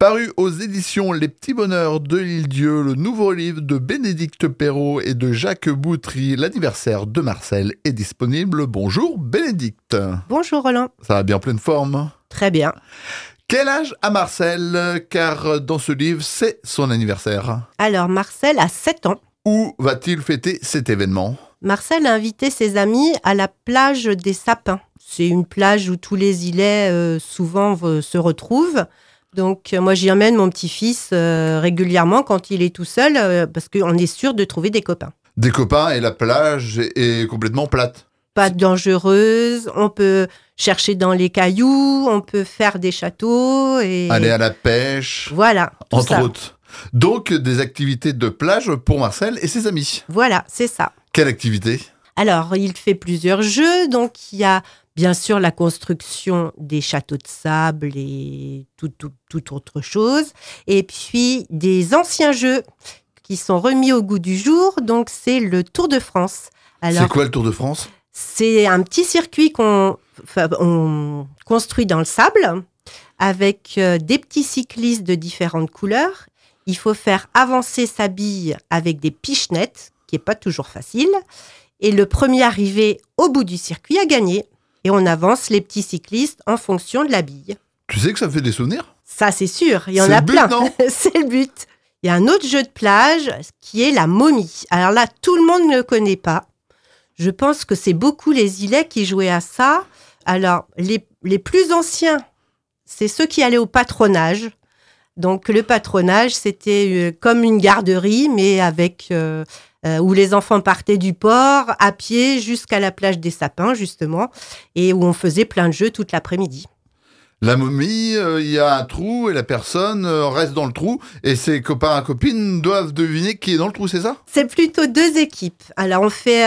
Paru aux éditions Les Petits Bonheurs de l'Île-Dieu, le nouveau livre de Bénédicte Perrault et de Jacques Boutry, l'anniversaire de Marcel, est disponible. Bonjour Bénédicte. Bonjour Roland. Ça va bien en pleine forme? Très bien. Quel âge a Marcel? Car dans ce livre, c'est son anniversaire. Alors Marcel a 7 ans. Où va-t-il fêter cet événement? Marcel a invité ses amis à la plage des Sapins. C'est une plage où tous les îlets souvent se retrouvent. Donc moi j'y emmène mon petit-fils régulièrement quand il est tout seul parce qu'on est sûr de trouver des copains. Des copains et la plage est complètement plate. Pas dangereuse, on peut chercher dans les cailloux, on peut faire des châteaux et aller à la pêche. Voilà, entre autres. Donc des activités de plage pour Marcel et ses amis. Voilà, c'est ça. Quelle activité? Alors, il fait plusieurs jeux. Donc, il y a bien sûr la construction des châteaux de sable et toute autre chose. Et puis, des anciens jeux qui sont remis au goût du jour. Donc, c'est le Tour de France. Alors, c'est quoi le Tour de France? C'est un petit circuit qu'on construit dans le sable avec des petits cyclistes de différentes couleurs. Il faut faire avancer sa bille avec des pichenettes, qui n'est pas toujours facile. Et le premier arrivé au bout du circuit a gagné. Et on avance les petits cyclistes en fonction de la bille. Tu sais que ça fait des souvenirs? Ça, c'est sûr. Il y en a plein. C'est le but. Il y a un autre jeu de plage qui est la momie. Alors là, tout le monde ne le connaît pas. Je pense que c'est beaucoup les îlets qui jouaient à ça. Alors, les plus anciens, c'est ceux qui allaient au patronage. Donc, le patronage, c'était comme une garderie, mais avec... où les enfants partaient du port à pied jusqu'à la plage des Sapins, justement, et où on faisait plein de jeux toute l'après-midi. La momie, il y a un trou et la personne reste dans le trou et ses copains et copines doivent deviner qui est dans le trou, c'est ça? C'est plutôt 2 équipes. Alors,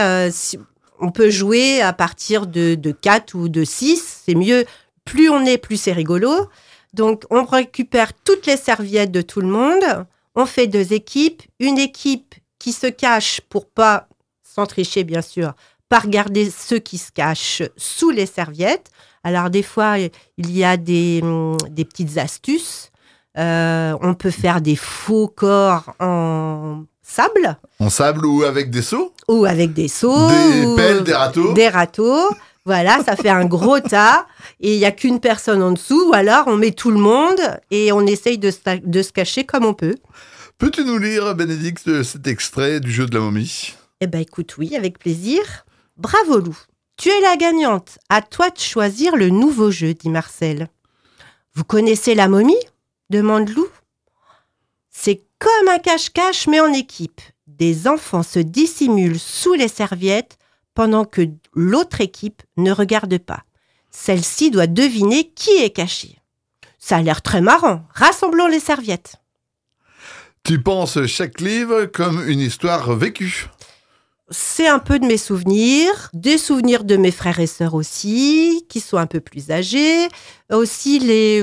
on peut jouer à partir de 4 ou de 6, c'est mieux. Plus on est, plus c'est rigolo. Donc, on récupère toutes les serviettes de tout le monde. On fait 2 équipes. Une équipe qui se cache pour pas, sans tricher bien sûr, pas regarder ceux qui se cachent sous les serviettes. Alors des fois, il y a des petites astuces. On peut faire des faux corps en sable. En sable ou avec des seaux? Ou avec des seaux. Des pelles, des râteaux. Des râteaux. Voilà, ça fait un gros tas. Et il n'y a qu'une personne en dessous. Ou alors, on met tout le monde et on essaye de se cacher comme on peut. Peux-tu nous lire, Bénédicte, cet extrait du jeu de la momie? Eh bien, écoute, oui, avec plaisir. Bravo, Lou. Tu es la gagnante. À toi de choisir le nouveau jeu, dit Marcel. Vous connaissez la momie? Demande Lou. C'est comme un cache-cache, mais en équipe. Des enfants se dissimulent sous les serviettes pendant que l'autre équipe ne regarde pas. Celle-ci doit deviner qui est caché. Ça a l'air très marrant. Rassemblons les serviettes. Tu penses chaque livre comme une histoire vécue? C'est un peu de mes souvenirs, des souvenirs de mes frères et sœurs aussi, qui sont un peu plus âgés. Aussi les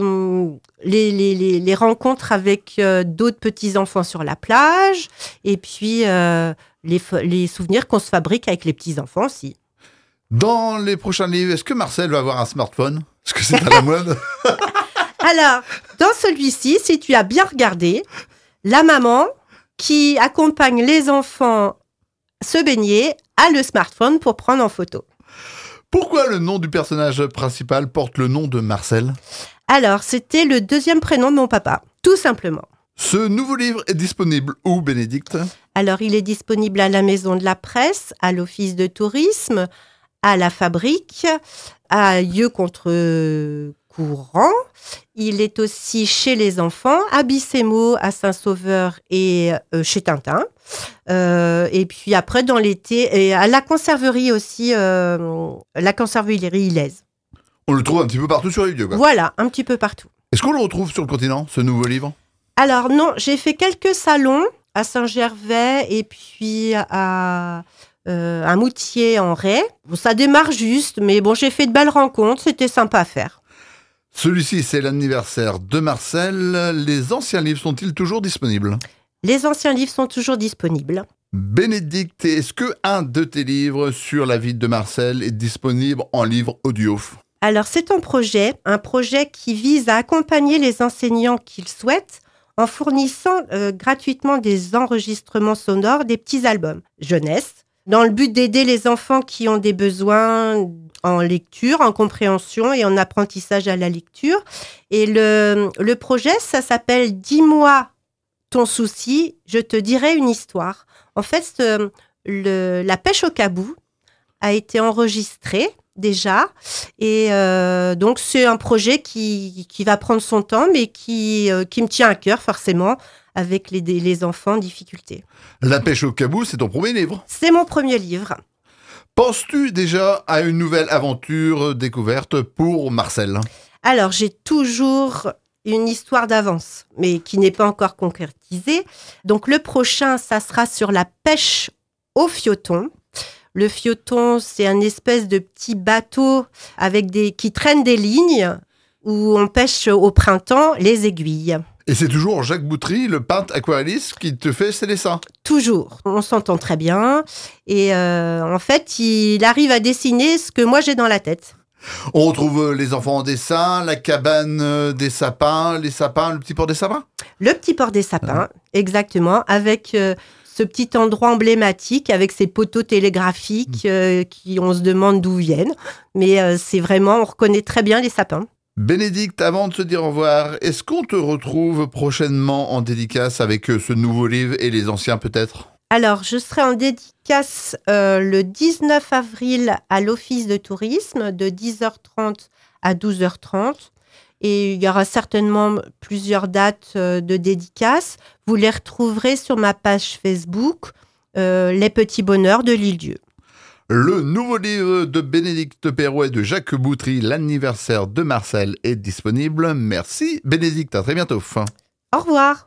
rencontres avec d'autres petits-enfants sur la plage. Et puis les souvenirs qu'on se fabrique avec les petits-enfants aussi. Dans les prochains livres, est-ce que Marcel va avoir un smartphone? Est-ce que c'est à la mode? Alors, dans celui-ci, si tu as bien regardé, la maman qui accompagne les enfants se baigner a le smartphone pour prendre en photo. Pourquoi le nom du personnage principal porte le nom de Marcel? Alors, c'était le 2e prénom de mon papa, tout simplement. Ce nouveau livre est disponible où, Bénédicte? Alors, il est disponible à la Maison de la Presse, à l'Office de tourisme, à la Fabrique, à Yeux contre Courant. Il est aussi chez les enfants, à Bissemo, à Saint-Sauveur et chez Tintin. Et puis après, dans l'été, et à la conserverie aussi, la conserverie Ilaise. On le trouve un petit peu partout sur les lieux, quoi. Voilà, un petit peu partout. Est-ce qu'on le retrouve sur le continent, ce nouveau livre? Alors non, j'ai fait quelques salons à Saint-Gervais et puis à Moutier en Ray. Bon, ça démarre juste, mais bon, j'ai fait de belles rencontres, c'était sympa à faire. Celui-ci, c'est l'anniversaire de Marcel. Les anciens livres sont-ils toujours disponibles? Les anciens livres sont toujours disponibles. Bénédicte, est-ce que un de tes livres sur la vie de Marcel est disponible en livre audio? Alors, c'est un projet qui vise à accompagner les enseignants qui le souhaitent en fournissant gratuitement des enregistrements sonores, des petits albums jeunesse, dans le but d'aider les enfants qui ont des besoins en lecture, en compréhension et en apprentissage à la lecture. Et le projet, ça s'appelle « Dis-moi ton souci, je te dirai une histoire ». En fait, la pêche au cabou a été enregistrée déjà. Et donc, c'est un projet qui va prendre son temps, mais qui me tient à cœur forcément, avec les enfants en difficulté. La pêche au cabou, c'est ton premier livre. C'est mon premier livre. Penses-tu déjà à une nouvelle aventure découverte pour Marcel ? Alors, j'ai toujours une histoire d'avance, mais qui n'est pas encore concrétisée. Donc, le prochain, ça sera sur la pêche au fioton. Le fioton, c'est un espèce de petit bateau qui traîne des lignes où on pêche au printemps les aiguilles. Et c'est toujours Jacques Boutry, le peintre aquarelliste, qui te fait ses dessins. Toujours. On s'entend très bien. Et en fait, il arrive à dessiner ce que moi j'ai dans la tête. On retrouve les enfants en dessin, la cabane des sapins, le petit port des sapins. Le petit port des sapins, exactement, avec ce petit endroit emblématique, avec ces poteaux télégraphiques qui, on se demande d'où viennent. Mais c'est vraiment, on reconnaît très bien les sapins. Bénédicte, avant de se dire au revoir, est-ce qu'on te retrouve prochainement en dédicace avec ce nouveau livre et les anciens peut-être ? Alors, je serai en dédicace le 19 avril à l'Office de tourisme de 10h30 à 12h30. Et il y aura certainement plusieurs dates de dédicace. Vous les retrouverez sur ma page Facebook, Les Petits Bonheurs de l'Île-Dieu. Le nouveau livre de Bénédicte Perrault et de Jacques Boutry, L'anniversaire de Marcel, est disponible. Merci Bénédicte, à très bientôt. Au revoir.